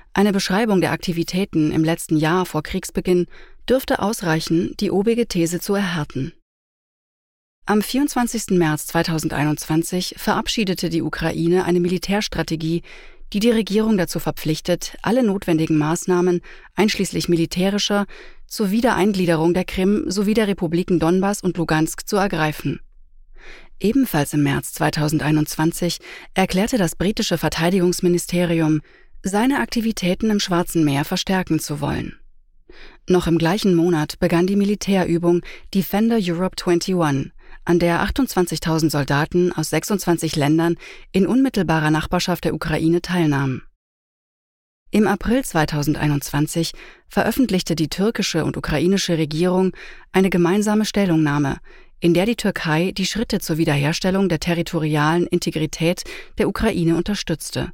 Eine Beschreibung der Aktivitäten im letzten Jahr vor Kriegsbeginn dürfte ausreichen, die obige These zu erhärten. Am 24. März 2021 verabschiedete die Ukraine eine Militärstrategie, die die Regierung dazu verpflichtet, alle notwendigen Maßnahmen, einschließlich militärischer, zur Wiedereingliederung der Krim sowie der Republiken Donbass und Lugansk zu ergreifen. Ebenfalls im März 2021 erklärte das britische Verteidigungsministerium, seine Aktivitäten im Schwarzen Meer verstärken zu wollen. Noch im gleichen Monat begann die Militärübung Defender Europe 21, an der 28.000 Soldaten aus 26 Ländern in unmittelbarer Nachbarschaft der Ukraine teilnahmen. Im April 2021 veröffentlichte die türkische und ukrainische Regierung eine gemeinsame Stellungnahme, in der die Türkei die Schritte zur Wiederherstellung der territorialen Integrität der Ukraine unterstützte.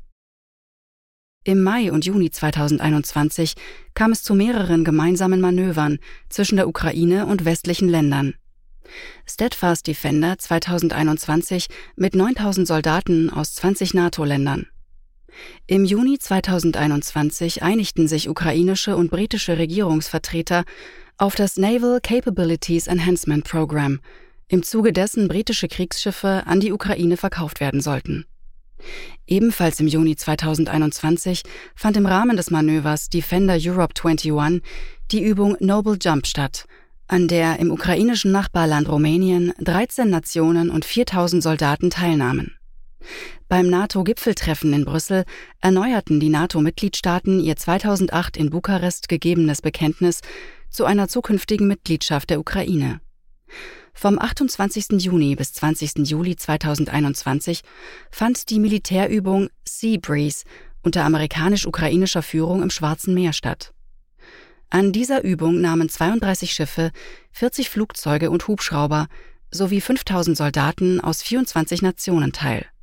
Im Mai und Juni 2021 kam es zu mehreren gemeinsamen Manövern zwischen der Ukraine und westlichen Ländern. Steadfast Defender 2021 mit 9.000 Soldaten aus 20 NATO-Ländern. Im Juni 2021 einigten sich ukrainische und britische Regierungsvertreter auf das Naval Capabilities Enhancement Program, im Zuge dessen britische Kriegsschiffe an die Ukraine verkauft werden sollten. Ebenfalls im Juni 2021 fand im Rahmen des Manövers Defender Europe 21 die Übung Noble Jump statt, an der im ukrainischen Nachbarland Rumänien 13 Nationen und 4.000 Soldaten teilnahmen. Beim NATO-Gipfeltreffen in Brüssel erneuerten die NATO-Mitgliedstaaten ihr 2008 in Bukarest gegebenes Bekenntnis zu einer zukünftigen Mitgliedschaft der Ukraine. Vom 28. Juni bis 20. Juli 2021 fand die Militärübung Sea Breeze unter amerikanisch-ukrainischer Führung im Schwarzen Meer statt. An dieser Übung nahmen 32 Schiffe, 40 Flugzeuge und Hubschrauber sowie 5.000 Soldaten aus 24 Nationen teil.